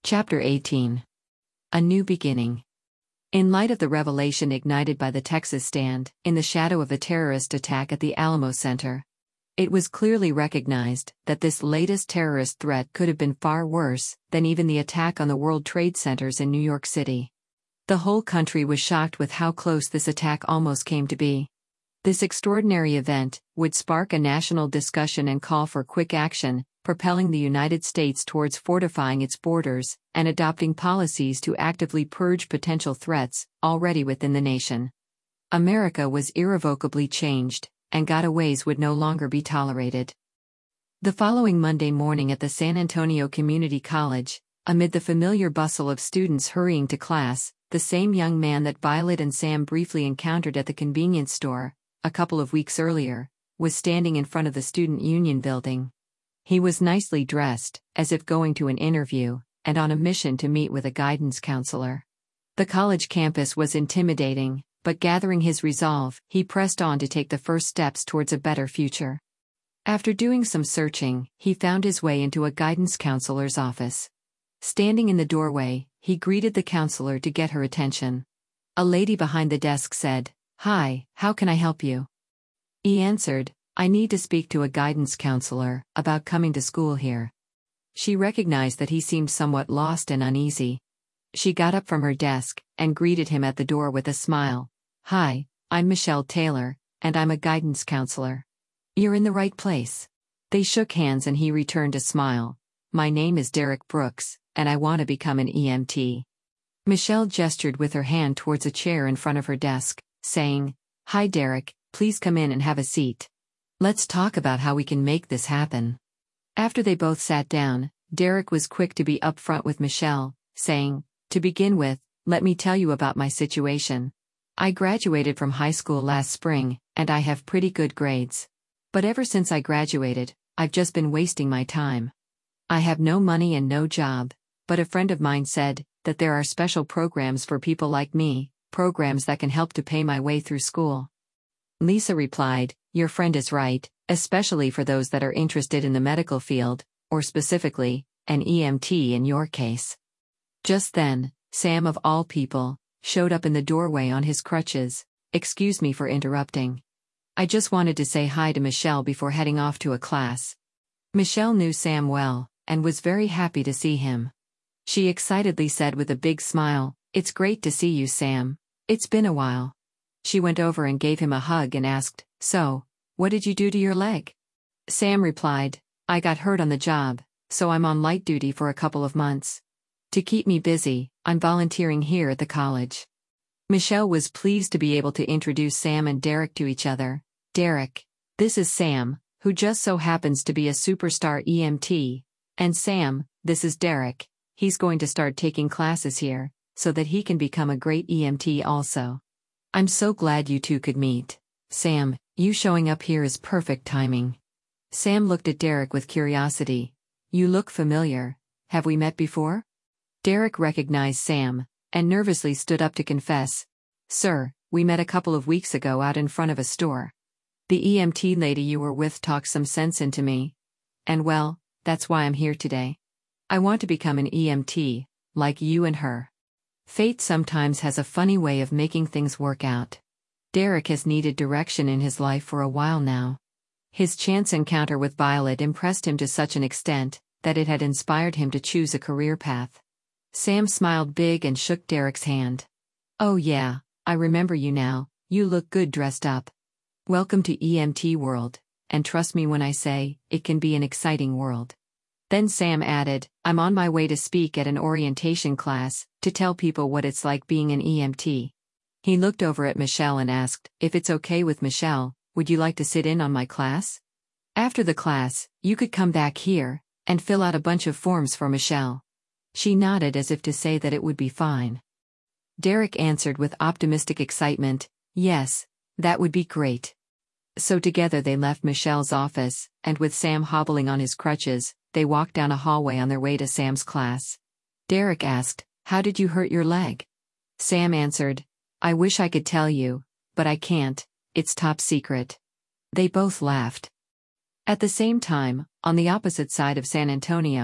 Chapter 18. A New Beginning. In light of the revelation ignited by the Texas stand, in the shadow of the terrorist attack at the Alamo Center, it was clearly recognized that this latest terrorist threat could have been far worse than even the attack on the World Trade Centers in New York City. The whole country was shocked with how close this attack almost came to be. This extraordinary event would spark a national discussion and call for quick action, propelling the United States towards fortifying its borders and adopting policies to actively purge potential threats already within the nation. America was irrevocably changed, and gotaways would no longer be tolerated. The following Monday morning at the San Antonio Community College, amid the familiar bustle of students hurrying to class, the same young man that Violet and Sam briefly encountered at the convenience store, a couple of weeks earlier, was standing in front of the Student Union building. He was nicely dressed, as if going to an interview, and on a mission to meet with a guidance counselor. The college campus was intimidating, but gathering his resolve, he pressed on to take the first steps towards a better future. After doing some searching, he found his way into a guidance counselor's office. Standing in the doorway, he greeted the counselor to get her attention. A lady behind the desk said, "Hi, how can I help you?" He answered, "I need to speak to a guidance counselor about coming to school here." She recognized that he seemed somewhat lost and uneasy. She got up from her desk and greeted him at the door with a smile. "Hi, I'm Michelle Taylor, and I'm a guidance counselor. You're in the right place." They shook hands and he returned a smile. "My name is Derek Brooks, and I want to become an EMT." Michelle gestured with her hand towards a chair in front of her desk, saying, "Hi Derek, please come in and have a seat. Let's talk about how we can make this happen." After they both sat down, Derek was quick to be upfront with Michelle, saying, "To begin with, let me tell you about my situation. I graduated from high school last spring, and I have pretty good grades. But ever since I graduated, I've just been wasting my time. I have no money and no job, but a friend of mine said that there are special programs for people like me, programs that can help to pay my way through school." Lisa replied, "Your friend is right, especially for those that are interested in the medical field, or specifically, an EMT in your case." Just then, Sam of all people, showed up in the doorway on his crutches. "Excuse me for interrupting. I just wanted to say hi to Michelle before heading off to a class." Michelle knew Sam well, and was very happy to see him. She excitedly said with a big smile, "It's great to see you, Sam. It's been a while." She went over and gave him a hug and asked, "So, what did you do to your leg?" Sam replied, "I got hurt on the job, so I'm on light duty for a couple of months. To keep me busy, I'm volunteering here at the college." Michelle was pleased to be able to introduce Sam and Derek to each other. "Derek, this is Sam, who just so happens to be a superstar EMT, and Sam, this is Derek, he's going to start taking classes here, so that he can become a great EMT also. I'm so glad you two could meet. Sam, you showing up here is perfect timing." Sam looked at Derek with curiosity. "You look familiar. Have we met before?" Derek recognized Sam, and nervously stood up to confess, "Sir, we met a couple of weeks ago out in front of a store. The EMT lady you were with talked some sense into me. And well, that's why I'm here today. I want to become an EMT, like you and her." Fate sometimes has a funny way of making things work out. Derek has needed direction in his life for a while now. His chance encounter with Violet impressed him to such an extent that it had inspired him to choose a career path. Sam smiled big and shook Derek's hand. "Oh yeah, I remember you now, you look good dressed up. Welcome to EMT world, and trust me when I say, it can be an exciting world." Then Sam added, "I'm on my way to speak at an orientation class, to tell people what it's like being an EMT." He looked over at Michelle and asked, "If it's okay with Michelle, would you like to sit in on my class? After the class, you could come back here and fill out a bunch of forms for Michelle." She nodded as if to say that it would be fine. Derek answered with optimistic excitement, "Yes, that would be great." So together they left Michelle's office, and with Sam hobbling on his crutches, they walked down a hallway on their way to Sam's class. Derek asked, "How did you hurt your leg?" Sam answered, "I wish I could tell you, but I can't, it's top secret." They both laughed. At the same time, on the opposite side of San Antonio,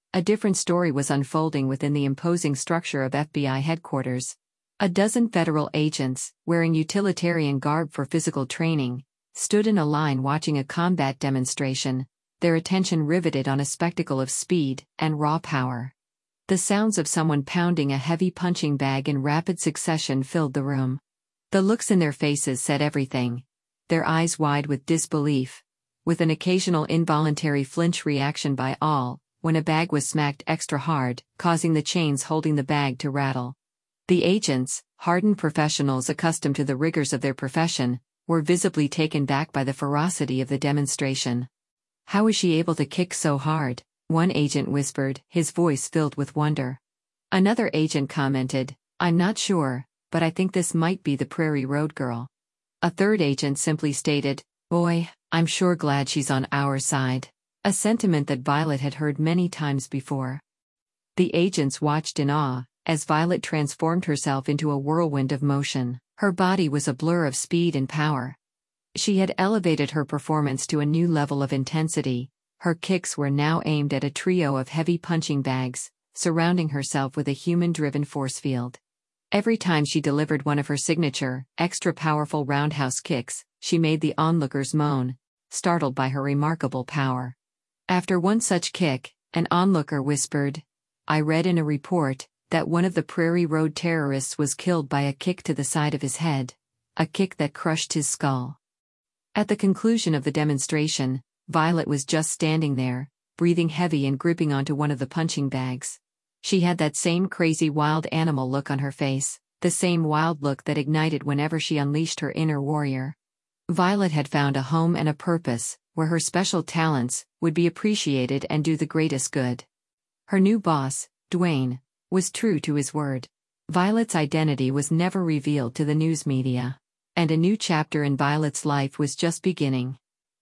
A different story was unfolding within the imposing structure of FBI headquarters. A dozen federal agents, wearing utilitarian garb for physical training, stood in a line watching a combat demonstration, their attention riveted on a spectacle of speed and raw power. The sounds of someone pounding a heavy punching bag in rapid succession filled the room. The looks in their faces said everything. Their eyes wide with disbelief, with an occasional involuntary flinch reaction by all, when a bag was smacked extra hard, causing the chains holding the bag to rattle. The agents, hardened professionals accustomed to the rigors of their profession, were visibly taken back by the ferocity of the demonstration. "How is she able to kick so hard?" one agent whispered, his voice filled with wonder. Another agent commented, "I'm not sure, but I think this might be the Prairie Road Girl." A third agent simply stated, "Boy, I'm sure glad she's on our side," a sentiment that Violet had heard many times before. The agents watched in awe, as Violet transformed herself into a whirlwind of motion. Her body was a blur of speed and power. She had elevated her performance to a new level of intensity. Her kicks were now aimed at a trio of heavy punching bags, surrounding herself with a human-driven force field. Every time she delivered one of her signature, extra powerful roundhouse kicks, she made the onlookers moan, startled by her remarkable power. After one such kick, an onlooker whispered, "I read in a report that one of the Prairie Road terrorists was killed by a kick to the side of his head, a kick that crushed his skull." At the conclusion of the demonstration, Violet was just standing there, breathing heavy and gripping onto one of the punching bags. She had that same crazy wild animal look on her face, the same wild look that ignited whenever she unleashed her inner warrior. Violet had found a home and a purpose, where her special talents would be appreciated and do the greatest good. Her new boss, Dwayne, was true to his word. Violet's identity was never revealed to the news media, and a new chapter in Violet's life was just beginning.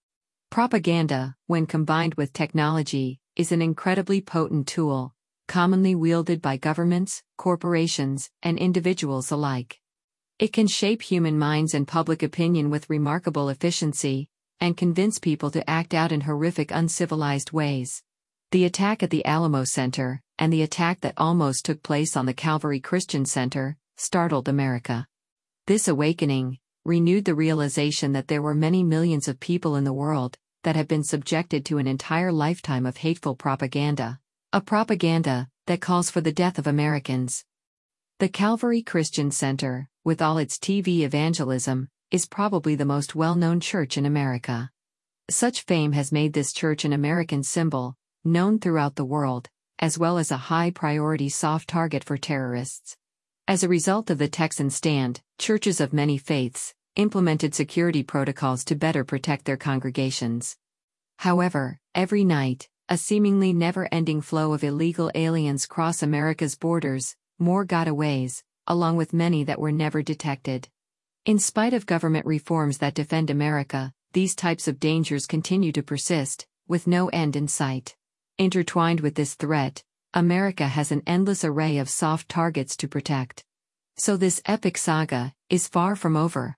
Propaganda, when combined with technology, is an incredibly potent tool, commonly wielded by governments, corporations, and individuals alike. It can shape human minds and public opinion with remarkable efficiency, and convince people to act out in horrific, uncivilized ways. The attack at the Alamo Center, and the attack that almost took place on the Calvary Christian Center, startled America. This awakening renewed the realization that there were many millions of people in the world that have been subjected to an entire lifetime of hateful propaganda, a propaganda that calls for the death of Americans. The Calvary Christian Center, with all its TV evangelism, is probably the most well-known church in America. Such fame has made this church an American symbol, known throughout the world, as well as a high-priority soft target for terrorists. As a result of the Texan stand, churches of many faiths implemented security protocols to better protect their congregations. However, every night, a seemingly never-ending flow of illegal aliens cross America's borders, more gotaways, along with many that were never detected. In spite of government reforms that defend America, these types of dangers continue to persist, with no end in sight. Intertwined with this threat, America has an endless array of soft targets to protect. So this epic saga is far from over.